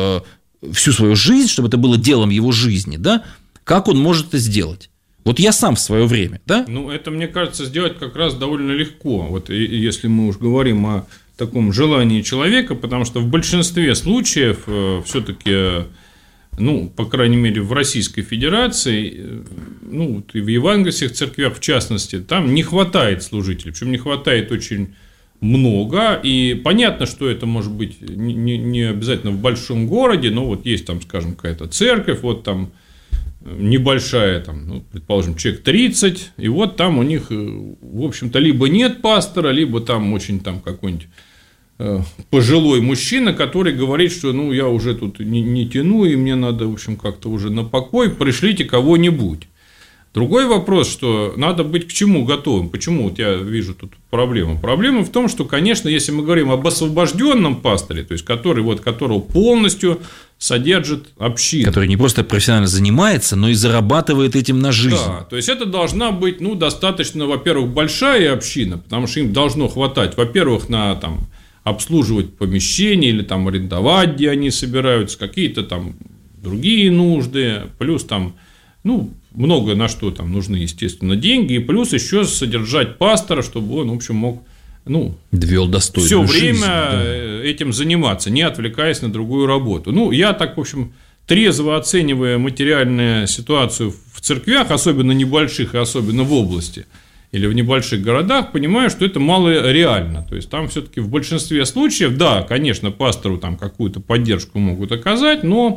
всю свою жизнь, чтобы это было делом его жизни, да, как он может это сделать? Вот я сам в свое время, да? Ну, это, мне кажется, сделать как раз довольно легко, вот если мы уж говорим о таком желании человека, потому что в большинстве случаев все-таки, ну, по крайней мере, в Российской Федерации, ну, и в евангельских церквях в частности, там не хватает служителей, причем не хватает очень много, и понятно, что это может быть не, не обязательно в большом городе, но вот есть там, скажем, какая-то церковь, вот там небольшая, там, ну, предположим, человек тридцать, и вот там у них, в общем-то, либо нет пастора, либо там очень там какой-нибудь э, пожилой мужчина, который говорит, что ну я уже тут не, не тяну, и мне надо, в общем, как-то уже на покой, пришлите кого-нибудь. Другой вопрос, что надо быть к чему готовым. Почему вот я вижу тут проблему? Проблема в том, что, конечно, если мы говорим об освобожденном пасторе, то есть который, вот, которого полностью содержит община. Который не просто профессионально занимается, но и зарабатывает этим на жизнь. Да, то есть это должна быть, ну, достаточно, во-первых, большая община, потому что им должно хватать, во-первых, на там, обслуживать помещения или там арендовать, где они собираются, какие-то там другие нужды, плюс там, ну, много на что там нужны, естественно, деньги, и плюс еще содержать пастора, чтобы он, в общем, мог, ну, вел достойную все жизнь, время да. этим заниматься, не отвлекаясь на другую работу. Ну, я так, в общем, трезво оценивая материальную ситуацию в церквях, особенно небольших и особенно в области или в небольших городах, понимаю, что это мало реально. То есть там все-таки в большинстве случаев, да, конечно, пастору там какую-то поддержку могут оказать, но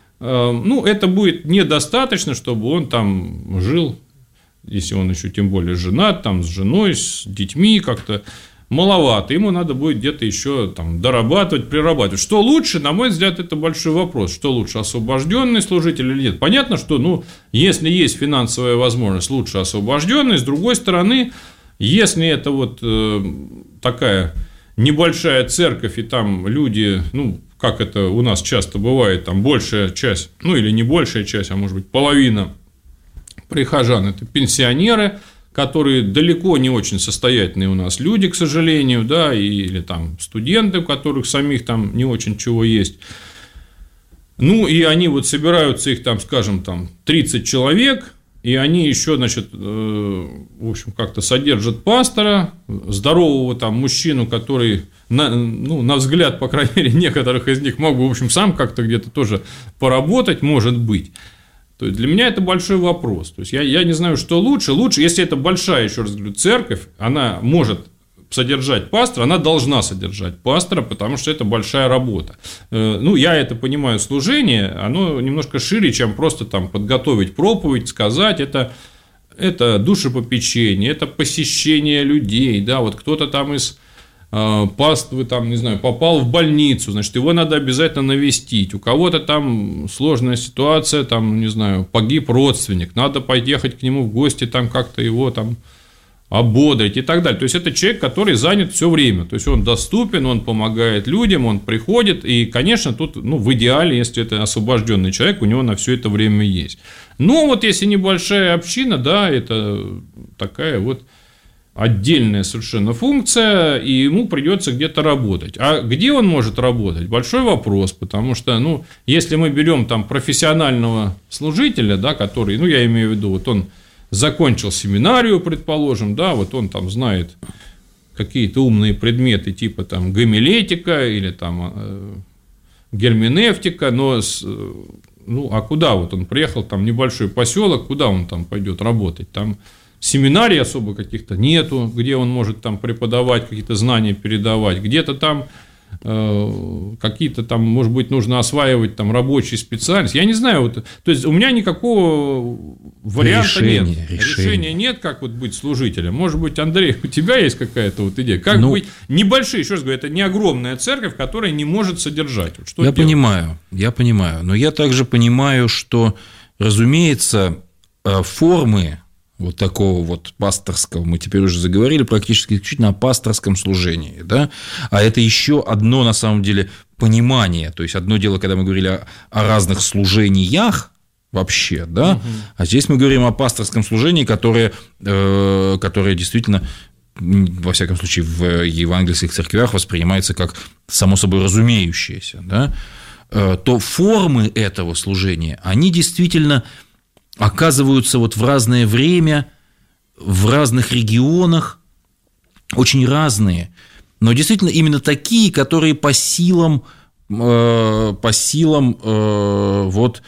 ну, это будет недостаточно, чтобы он там жил, если он еще тем более женат, там, с женой, с детьми, как-то маловато. Ему надо будет где-то еще там дорабатывать, прирабатывать. Что лучше, на мой взгляд, это большой вопрос. Что лучше, освобожденный служитель или нет? Понятно, что, ну, если есть финансовая возможность, лучше освобожденный. С другой стороны, если это вот э, такая небольшая церковь, и там люди, ну, как это у нас часто бывает, там большая часть, ну или не большая часть, а может быть половина прихожан – это пенсионеры, которые далеко не очень состоятельные у нас люди, к сожалению, да, или там студенты, у которых самих там не очень чего есть. Ну, и они вот собираются, их там, скажем, там тридцать человек, и они еще, значит, в общем, как-то содержат пастора, здорового там мужчину, который, на, ну, на взгляд, по крайней мере, некоторых из них мог бы, в общем, сам как-то где-то тоже поработать, может быть. То есть для меня это большой вопрос. То есть я, я не знаю, что лучше. Лучше, если это большая, еще раз говорю, церковь, она может содержать пастора, она должна содержать пастора, потому что это большая работа. Ну, я это понимаю, служение, оно немножко шире, чем просто там подготовить проповедь, сказать, это, это душепопечение, это посещение людей, да, вот кто-то там из паствы, там, не знаю, попал в больницу, значит, его надо обязательно навестить, у кого-то там сложная ситуация, там, не знаю, погиб родственник, надо поехать к нему в гости, там как-то его там ободрить и так далее. То есть это человек, который занят все время, то есть он доступен, он помогает людям, он приходит, и, конечно, тут, ну, в идеале, если это освобожденный человек, у него на все это время есть. Но вот если небольшая община, да, это такая вот отдельная совершенно функция, и ему придется где-то работать. А где он может работать? Большой вопрос, потому что, ну, если мы берем там профессионального служителя, да, который, ну, я имею в виду, вот он закончил семинарию, предположим, да, вот он там знает какие-то умные предметы типа там гомилетика или там э, герменевтика, но с, ну, а куда вот он приехал, там небольшой поселок, куда он там пойдет работать? Там семинарий особо каких-то нету, где он может там преподавать, какие-то знания передавать, где-то там э, какие-то там, может быть, нужно осваивать там рабочие специальности, я не знаю, вот, то есть у меня никакого варианта решение, нет, решение. решения нет, как вот быть служителем. Может быть, Андрей, у тебя есть какая-то вот идея, как ну, быть небольшие, еще раз говорю, это не огромная церковь, которая не может содержать. Вот что я делать? понимаю, я понимаю, но я также понимаю, что, разумеется, формы вот такого вот пасторского, мы теперь уже заговорили практически исключительно о пасторском служении, да, а это еще одно, на самом деле, понимание, то есть одно дело, когда мы говорили о, о разных служениях вообще, да, угу. А здесь мы говорим о пасторском служении, которое, э, которое действительно, во всяком случае, в евангельских церквях воспринимается как само собой разумеющееся, да, э, то формы этого служения, они действительно оказываются вот в разное время, в разных регионах, очень разные, но действительно именно такие, которые по силам, э, по силам э, вот,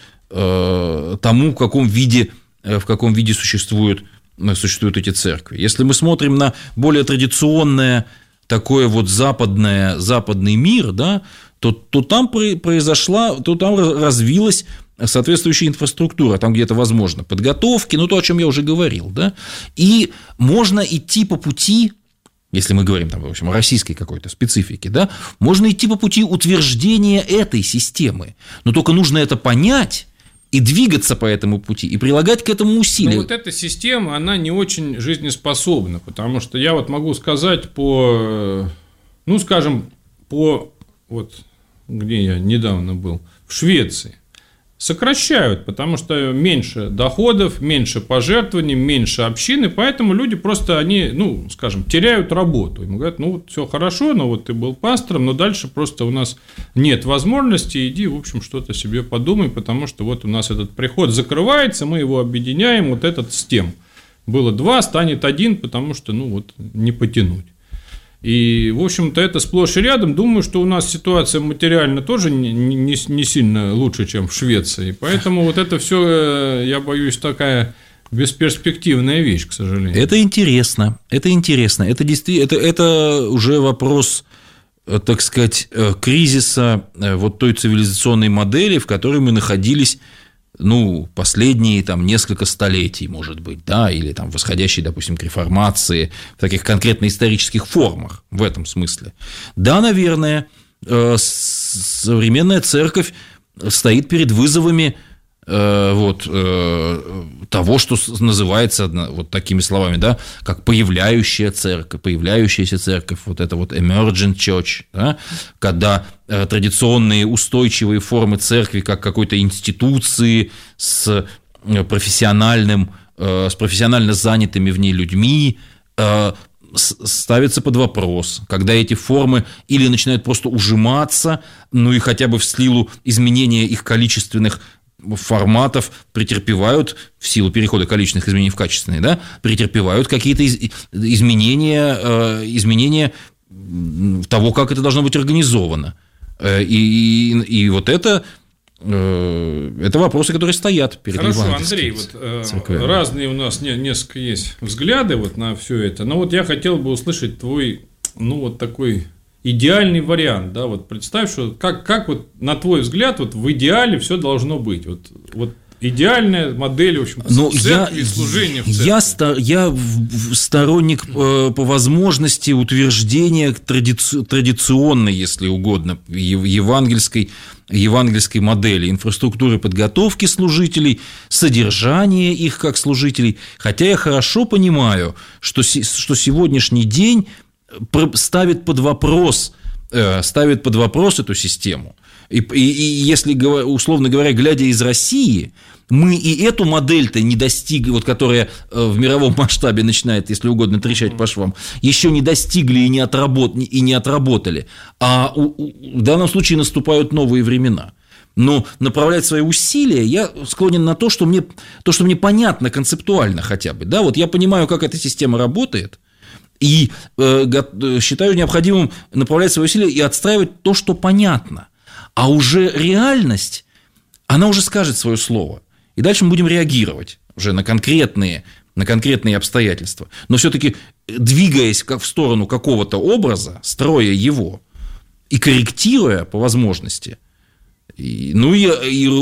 э, тому, в каком виде, в каком виде существуют, существуют эти церкви. Если мы смотрим на более традиционное такое вот западное, западный мир, да, то, то там произошла, то там развилась соответствующая инфраструктура, там где-то возможно подготовки, ну то, о чем я уже говорил, да, и можно идти по пути, если мы говорим там, в общем, о российской какой-то специфике, да, можно идти по пути утверждения этой системы, но только нужно это понять и двигаться по этому пути, и прилагать к этому усилия. Но вот эта система, она не очень жизнеспособна, потому что я вот могу сказать по, ну, скажем, по, вот, где я недавно был, в Швеции. Сокращают, потому что меньше доходов, меньше пожертвований, меньше общины, поэтому люди просто, они, ну, скажем, теряют работу. Им говорят, ну, вот все хорошо, но вот ты был пастором, но дальше просто у нас нет возможности, иди, в общем, что-то себе подумай, потому что вот у нас этот приход закрывается, мы его объединяем, вот этот с тем. Было два, станет один, потому что, ну, вот не потянуть. И, в общем-то, это сплошь и рядом. Думаю, что у нас ситуация материально тоже не, не, не сильно лучше, чем в Швеции. Поэтому вот это все, я боюсь, такая бесперспективная вещь, к сожалению. Это интересно. Это интересно. Это, действительно, это, это уже вопрос, так сказать, кризиса вот той цивилизационной модели, в которой мы находились, ну, последние там несколько столетий, может быть, да, или там восходящие, допустим, к реформации в таких конкретно исторических формах в этом смысле. Да, наверное, современная церковь стоит перед вызовами вот, того, что называется вот такими словами, да, как появляющая церковь, появляющаяся церковь, вот это вот emergent church, да, когда традиционные устойчивые формы церкви, как какой-то институции с профессиональным, с профессионально занятыми в ней людьми, ставится под вопрос, когда эти формы или начинают просто ужиматься, ну и хотя бы в силу изменения их количественных форматов претерпевают, в силу перехода количественных изменений в качественные, да, претерпевают какие-то из, изменения, э, изменения того, как это должно быть организовано. И, и, и вот это это вопросы, которые стоят перед евангельскими. Хорошо, Андрей, вот э, разные у нас не, несколько есть взгляды вот на все это, но вот я хотел бы услышать твой, ну, вот такой идеальный вариант, да, вот представь, что как, как вот на твой взгляд вот в идеале все должно быть, вот, вот идеальная модель, в общем, ну, церкви, я, служения в церкви. Я, стар, я сторонник э, по возможности утверждения традици, традиционной, если угодно, евангельской, евангельской модели инфраструктуры подготовки служителей, содержания их как служителей, хотя я хорошо понимаю, что, что сегодняшний день ставит под вопрос, э, ставит под вопрос эту систему. И, и, и если, условно говоря, глядя из России, мы и эту модель-то не достигли, вот, которая в мировом масштабе начинает, если угодно, трещать по швам, еще не достигли и не, отработ, и не отработали. А у, у, в данном случае наступают новые времена. Но направлять свои усилия я склонен на то, что мне, то, что мне понятно концептуально хотя бы. Да, вот я понимаю, как эта система работает, и э, считаю необходимым направлять свои усилия и отстраивать то, что понятно. А уже реальность, она уже скажет свое слово. И дальше мы будем реагировать уже на конкретные, на конкретные обстоятельства. Но все-таки двигаясь в сторону какого-то образа, строя его и корректируя по возможности, и, ну и,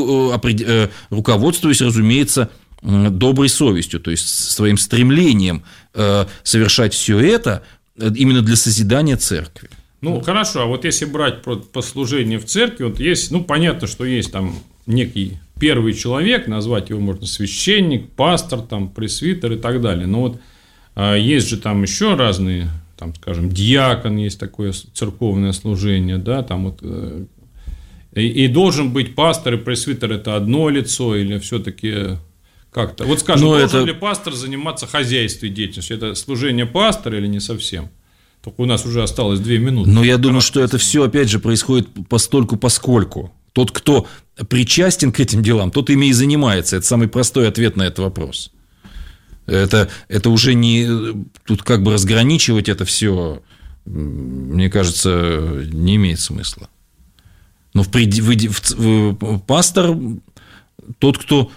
и руководствуясь, разумеется, доброй совестью, то есть своим стремлением совершать все это именно для созидания церкви. Ну, хорошо, а вот если брать по служению в церкви, вот есть, ну, понятно, что есть там некий первый человек, назвать его можно священник, пастор, там, пресвитер и так далее, но вот а, есть же там еще разные, там, скажем, диакон, есть такое церковное служение, да, там вот, э, и, и должен быть пастор и пресвитер – это одно лицо или все-таки как-то, вот скажем, но должен это... ли пастор заниматься хозяйственной деятельностью, это служение пастора или не совсем? Только у нас уже осталось две минуты. Но я думаю, что это все, опять же, происходит постольку поскольку. Тот, кто причастен к этим делам, тот ими и занимается. Это самый простой ответ на этот вопрос. Это, это уже не... Тут как бы разграничивать это все, мне кажется, не имеет смысла. Но в, в, в, пастор тот, кто,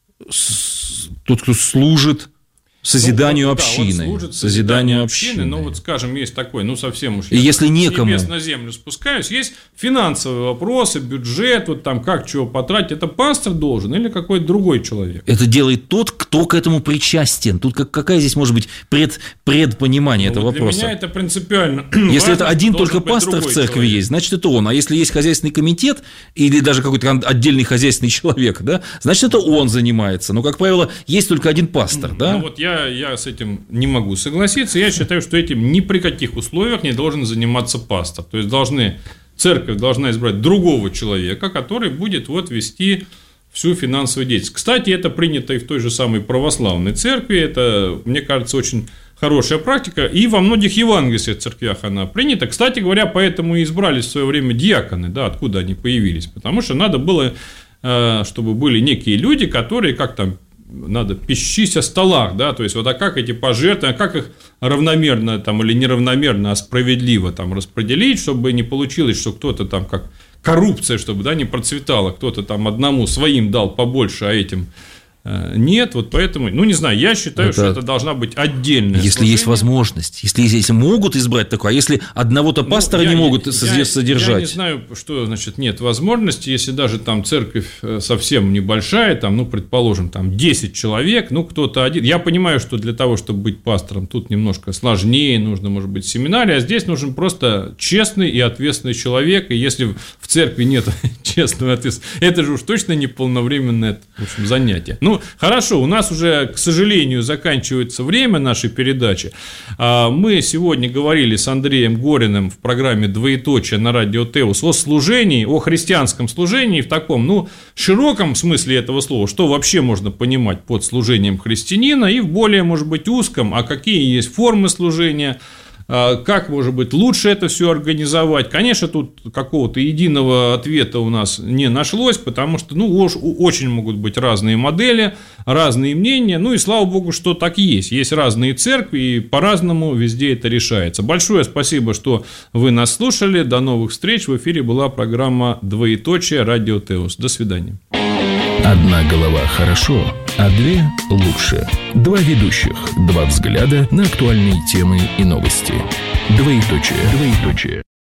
тот, кто служит созиданию ну, вот, общины, да, служит созиданию общины, общины. Ну, вот, скажем, есть такой, ну, совсем уж... И если некому... С небес на землю спускаюсь, есть финансовые вопросы, бюджет, вот там, как чего потратить, это пастор должен или какой-то другой человек? Это делает тот, кто к этому причастен. Тут как, какая здесь может быть пред, предпонимание ну, этого вот вопроса? Для меня это принципиально Если важно, это один только пастор в церкви человек. Есть, значит, это он. А если есть хозяйственный комитет или даже какой-то отдельный хозяйственный человек, да, значит, это он занимается. Но, как правило, есть только один пастор, ну, да? Ну, вот я Я с этим не могу согласиться. Я считаю, что этим ни при каких условиях не должен заниматься пастор. То есть должны, церковь должна избрать другого человека, который будет вот вести всю финансовую деятельность. Кстати, это принято и в той же самой православной церкви. Это, мне кажется, очень хорошая практика. И во многих евангельских церквях она принята. Кстати говоря, поэтому и избрались в свое время диаконы. Да, откуда они появились? Потому что надо было, чтобы были некие люди, которые как там надо пищись о столах, да, то есть вот а как эти пожертвования, как их равномерно там или неравномерно, а справедливо там распределить, чтобы не получилось, что кто-то там как коррупция, чтобы, да, не процветала, кто-то там одному своим дал побольше, а этим нет, вот поэтому, ну, не знаю, я считаю, это, что это должна быть отдельная если служение. Есть возможность, если, если могут избрать такое, а если одного-то пастора ну, я, не могут я, содержать? Я не знаю, что значит нет возможности, если даже там церковь совсем небольшая, там, ну, предположим, там десять человек, ну, кто-то один, я понимаю, что для того, чтобы быть пастором, тут немножко сложнее, нужно, может быть, семинарий, а здесь нужен просто честный и ответственный человек, и если в церкви нет честного и ответственного, это же уж точно не полновременное, в общем, занятие. Ну, хорошо, у нас уже, к сожалению, заканчивается время нашей передачи. Мы сегодня говорили с Андреем Гориным в программе «Двоеточие» на радио Теос о служении, о христианском служении в таком, ну, широком смысле этого слова, что вообще можно понимать под служением христианина, и в более, может быть, узком, а какие есть формы служения, как, может быть, лучше это все организовать. Конечно, тут какого-то единого ответа у нас не нашлось, потому что, ну, очень могут быть разные модели, разные мнения, ну, и слава богу, что так есть. Есть разные церкви, и по-разному везде это решается. Большое спасибо, что вы нас слушали. До новых встреч. В эфире была программа «Двоеточие» Радио Теос. До свидания. Одна голова хорошо, а две лучше. Два ведущих, два взгляда на актуальные темы и новости. Двоеточие. Двоеточие.